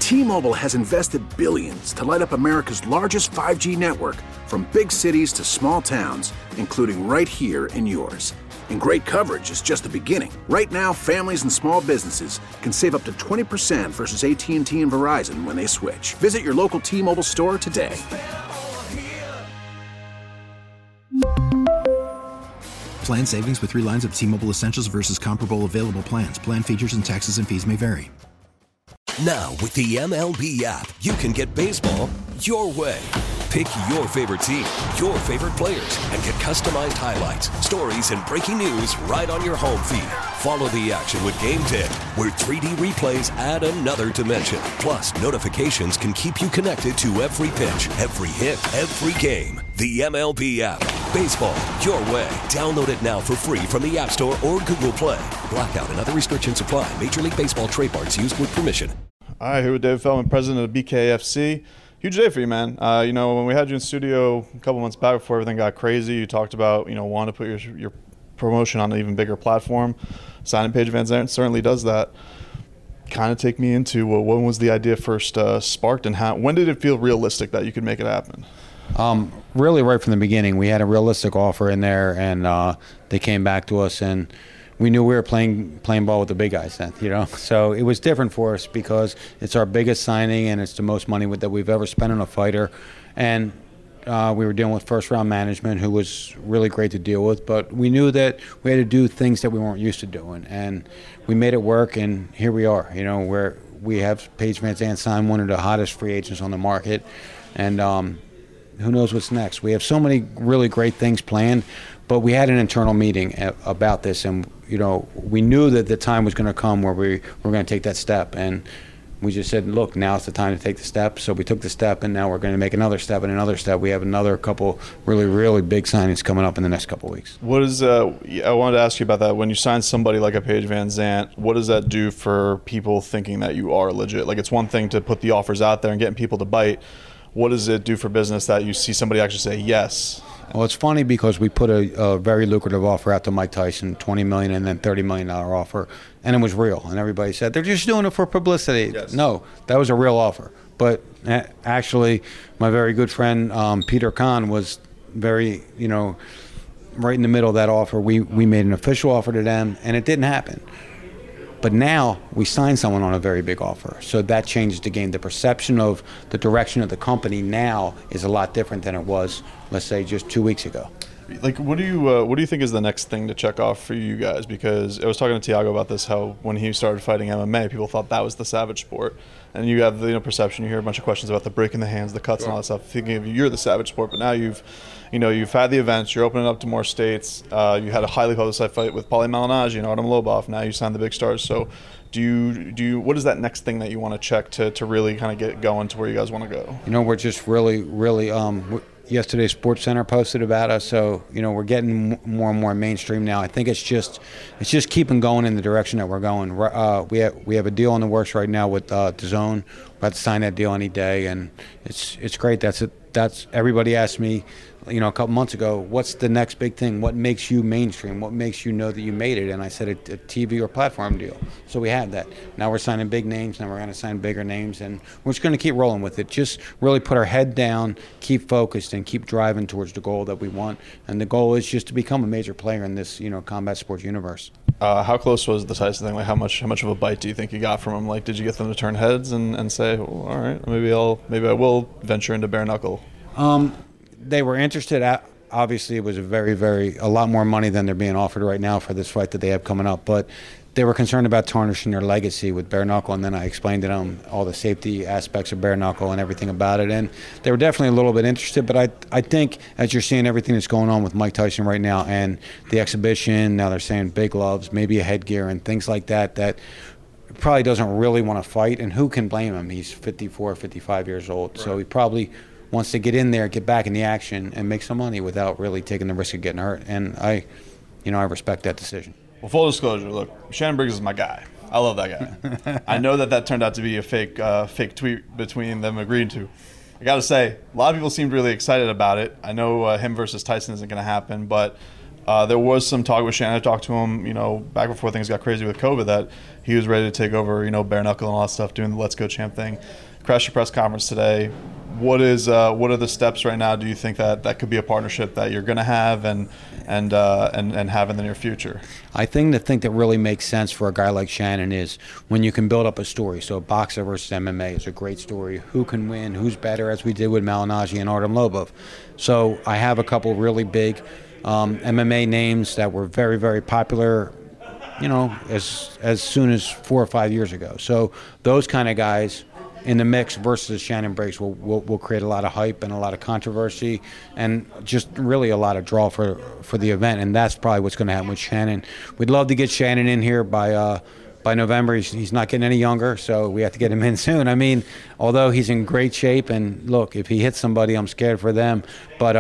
T-Mobile has invested billions to light up America's largest 5G network, from big cities to small towns, including right here in yours. And great coverage is just the beginning. Right now, families and small businesses can save up to 20% versus AT&T and Verizon when they switch. Visit your local T-Mobile store today. Plan savings with 3 lines of T-Mobile Essentials versus comparable available plans. Plan features and taxes and fees may vary. Now, with the MLB app, you can get baseball your way. Pick your favorite team, your favorite players, and get customized highlights, stories, and breaking news right on your home feed. Follow the action with Game Day, where 3D replays add another dimension. Plus, notifications can keep you connected to every pitch, every hit, every game. The MLB app. Baseball your way. Download it now for free from the App Store or Google Play. Blackout and other restrictions apply. Major League Baseball trademarks used with permission. All right, here with David Feldman, president of BKFC. Huge day for you, man. When we had you in studio a couple months back before everything got crazy, you talked about, wanting to put your promotion on an even bigger platform. Signing Paige Van Zandt certainly does that. Kind of take me into when was the idea first sparked, and when did it feel realistic that you could make it happen? Really right from the beginning. We had a realistic offer in there, and they came back to us, and we knew we were playing ball with the big guys then, So it was different for us because it's our biggest signing and it's the most money that we've ever spent on a fighter. And we were dealing with first-round management who was really great to deal with, but we knew that we had to do things that we weren't used to doing, and we made it work, and here we are, where we have Paige Van Zandt signed, one of the hottest free agents on the market, and who knows what's next. We have so many really great things planned, but we had an internal meeting about this, and we knew that the time was going to come where we were going to take that step, and we just said, look, now's the time to take the step. So we took the step, and now we're going to make another step and another step. We have another couple really, really big signings coming up in the next couple of weeks. What is I wanted to ask you about that. When you sign somebody like a Paige Van Zandt, what does that do for people thinking that you are legit? Like, it's one thing to put the offers out there and getting people to bite. What does it do for business that you see somebody actually say yes? Well, it's funny because we put a very lucrative offer out to Mike Tyson, $20 million and then $30 million offer, and it was real. And everybody said, they're just doing it for publicity. Yes. No, that was a real offer. But actually, my very good friend Peter Kahn was very, right in the middle of that offer. We made an official offer to them, and it didn't happen. But now we signed someone on a very big offer. So that changes the game. The perception of the direction of the company now is a lot different than it was, let's say, just 2 weeks ago. Like, what do you think is the next thing to check off for you guys? Because I was talking to Thiago about this, how when he started fighting MMA, people thought that was the savage sport. And you have the perception, you hear a bunch of questions about the breaking the hands, the cuts, and all that stuff, thinking of you're the savage sport. But now you've had the events, you're opening up to more states. You had a highly publicized fight with Paulie Malignaggi and Artem Lobov. Now you signed the big stars. So do you what is that next thing that you want to check to really kind of get going to where you guys want to go? We're just really, really yesterday Sports Center posted about us, so we're getting more and more mainstream now. I think it's just keeping going in the direction that we're going. We have a deal in the works right now with DAZN. We're about to sign that deal any day, and it's great. That's everybody asked me, a couple months ago, what's the next big thing? What makes you mainstream? What makes you know that you made it? And I said a TV or platform deal. So we have that. Now we're signing big names. Now we're going to sign bigger names, and we're just going to keep rolling with it. Just really put our head down, keep focused, and keep driving towards the goal that we want. And the goal is just to become a major player in this, combat sports universe. How close was the Tyson thing? Like, how much of a bite do you think you got from him? Like, did you get them to turn heads and say, well, all right, maybe I will venture into bare knuckle? They were interested. Obviously, it was a lot more money than they're being offered right now for this fight that they have coming up. But they were concerned about tarnishing their legacy with bare knuckle, and then I explained to them all the safety aspects of bare knuckle and everything about it. And they were definitely a little bit interested. But I think as you're seeing everything that's going on with Mike Tyson right now and the exhibition, now they're saying big gloves, maybe a headgear and things like that probably doesn't really want to fight. And who can blame him? He's 54, 55 years old. Right. So he probably wants to get in there, get back in the action, and make some money without really taking the risk of getting hurt. And I respect that decision. Well, full disclosure, look, Shannon Briggs is my guy. I love that guy. I know that turned out to be a fake tweet between them agreeing to. I got to say, a lot of people seemed really excited about it. I know him versus Tyson isn't going to happen, but There was some talk with Shannon. I talked to him, back before things got crazy with COVID, that he was ready to take over, bare knuckle and all that stuff, doing the Let's Go Champ thing. Crashed your press conference today. What are the steps right now? Do you think that could be a partnership that you're going to have and have in the near future? I think the thing that really makes sense for a guy like Shannon is when you can build up a story. So boxer versus MMA is a great story. Who can win? Who's better? As we did with Malignaggi and Artem Lobov. So I have a couple really big MMA names that were very, very popular, as soon as 4 or 5 years ago. So those kind of guys in the mix versus Shannon Briggs will create a lot of hype and a lot of controversy and just really a lot of draw for the event. And that's probably what's going to happen with Shannon. We'd love to get Shannon in here by November. He's not getting any younger, so we have to get him in soon. I mean, although he's in great shape, and look, if he hits somebody, I'm scared for them. But,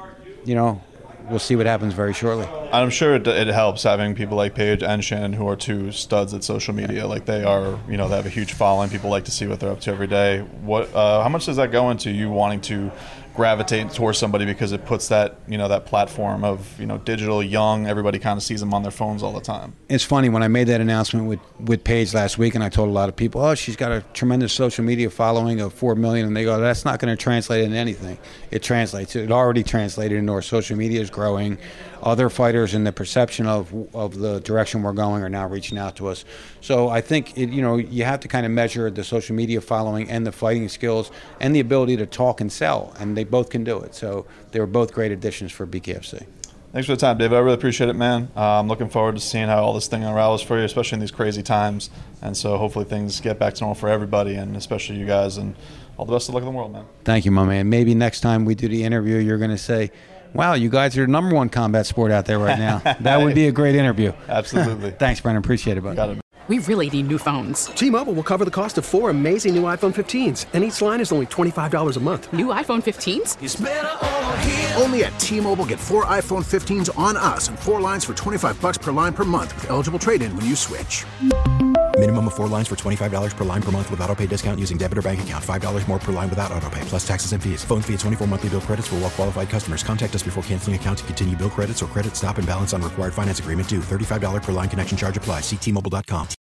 we'll see what happens very shortly. I'm sure it helps having people like Paige and Shannon, who are two studs at social media. Like they are, they have a huge following. People like to see what they're up to every day. How much does that go into you wanting to gravitate towards somebody because it puts that, that platform of, digital, young, everybody kind of sees them on their phones all the time? It's funny, when I made that announcement with Paige last week, and I told a lot of people, oh, she's got a tremendous social media following of 4 million, and they go, that's not going to translate into anything. It translates. It already translated into our social media is growing. Other fighters in the perception of the direction we're going are now reaching out to us. So I think, you have to kind of measure the social media following and the fighting skills and the ability to talk and sell, and they both can do it. So they were both great additions for BKFC. Thanks for the time, David. I really appreciate it, man. I'm looking forward to seeing how all this thing unravels for you, especially in these crazy times. And so hopefully things get back to normal for everybody, and especially you guys. And all the best of luck in the world, man. Thank you, my man. Maybe next time we do the interview, you're going to say, wow, you guys are the number one combat sport out there right now. That would be a great interview. Absolutely. Thanks, Brendan. Appreciate it, buddy. Got it. We really need new phones. T-Mobile will cover the cost of 4 amazing new iPhone 15s, and each line is only $25 a month. New iPhone 15s? It's better over here. Only at T-Mobile, get 4 iPhone 15s on us and 4 lines for $25 per line per month with eligible trade-in when you switch. Minimum of 4 lines for $25 per line per month with autopay discount using debit or bank account. $5 more per line without autopay, plus taxes and fees. Phone fee at 24 monthly bill credits for well-qualified customers. Contact us before canceling account to continue bill credits or credit stop and balance on required finance agreement due. $35 per line connection charge applies. See T-Mobile.com.